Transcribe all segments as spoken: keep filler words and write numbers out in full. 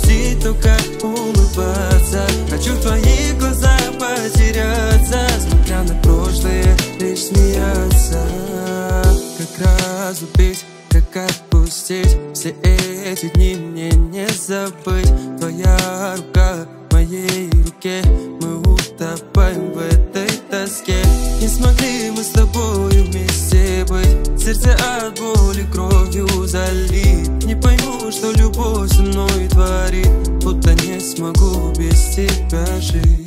грустить, только улыбаться. Хочу в твоих глазах потеряться, смотря на прошлое, лишь смеяться. Как разлюбить, как отпустить все эти дни, мне не забыть. Твоя рука в моей руке, мы утопаем в этой тоске. Не смогли мы с тобою вместе быть, сердце от боли кровью залит. Не пойму, что любовь со мной творит, будто не смогу без тебя жить.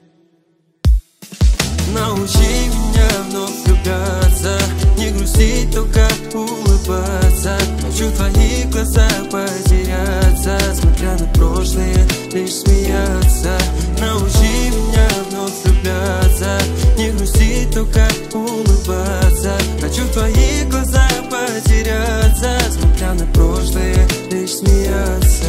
Научи меня вновь влюбляться, не грустить, только улыбаться. Хочу в твоих глазах потеряться, смотря на прошлое, лишь смеяться. Научи меня вновь влюбляться, не грустить, только улыбаться. Хочу в твоих глазах потеряться, смотря на прошлое, лишь смеяться.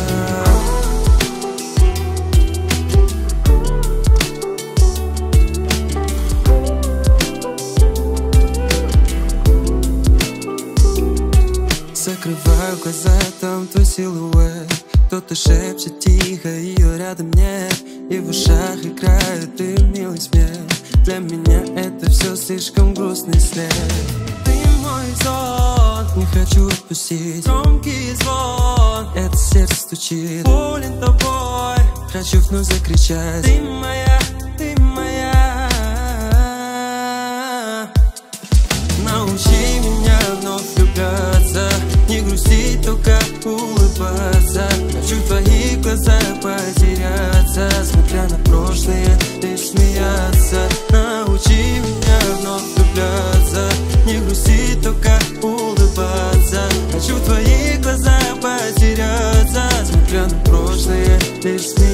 Закрываю глаза, там твой силуэт. Кто-то шепчет тихо, ее рядом нет. И в ушах играет дым, милый смех. Для меня это все слишком грустный след. Ты мой сон, не хочу отпустить. Громкий звон, это сердце стучит. Болен тобой, хочу вновь закричать. Ты моя, ты моя. Научи меня вновь влюбляться, не грустить, только улыбаться. Хочу в твоих глазах потеряться, смотря на прошлое, лишь смеяться. Научи меня вновь влюбляться, не грустить, только улыбаться. Хочу в твоих глазах потеряться, смотря на прошлое, лишь смеяться.